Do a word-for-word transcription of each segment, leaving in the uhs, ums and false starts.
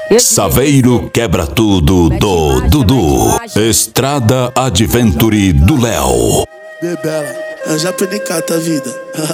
Saveiro Quebra Tudo do Dudu. Estrada Adventure do Léo. Bebela, eu já perdi cata vida.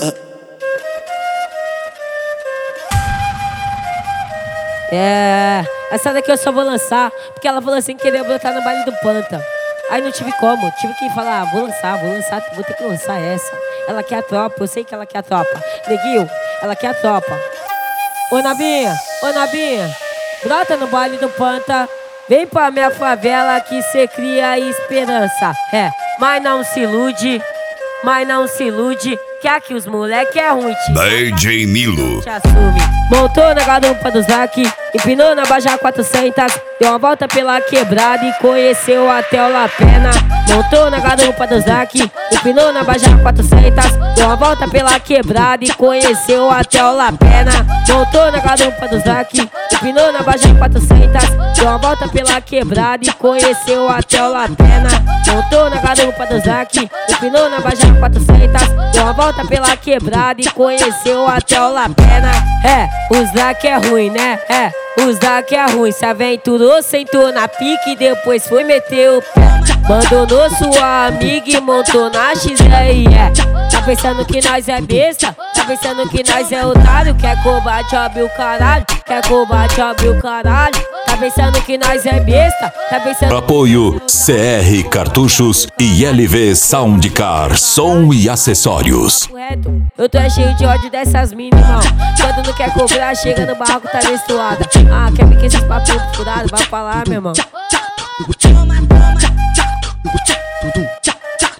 É, essa daqui eu só vou lançar porque ela falou assim que queria botar no baile do Panta. Aí não tive como, tive que falar, ah, vou lançar, vou lançar, vou ter que lançar essa. Ela quer a tropa, eu sei que ela quer a tropa. Neguinho, ela quer a tropa. Ô Nabinha, ô Nabinha, brota no baile do Panta. Vem pra minha favela que cê cria esperança. É, mas não se ilude, mas não se ilude, que aqui os moleque é ruim. D J Milo. Te assume. Montou na garupa do Zac, empinou na Baja quatrocentos, deu uma volta pela quebrada e conheceu até o Lapena. Montou na garupa do Zac, empinou na Baja quatrocentos, deu uma volta pela quebrada e conheceu até o Lapena. Montou na garupa do Zac, empinou na Baja quatrocentos, deu uma volta pela quebrada e conheceu até o Lapena. Montou na garupa do Zac, empinou na Baja quatrocentos, deu uma volta pela quebrada e conheceu até o Lapena. É, o Zac é ruim, né? É, o Zac é ruim. Se aventurou, sentou na pique, depois foi meter o pé. Abandonou sua amiga e montou na X R E. Tá pensando que nós é besta? Tá pensando que nós é otário? Quer combate, abre o caralho. Quer combate, abre o caralho. Tá pensando que nós é besta? Tá pensando... Apoio C R Cartuchos e L V Soundcar, som e acessórios. Eu tô cheio de ódio dessas minas, irmão. Quando não quer cobrar, chega no barraco, tá menstruada. Ah, quer me que esses papinhos furados? Vai pra lá, meu irmão.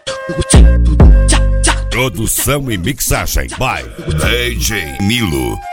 Produção e mixagem by D J Milo.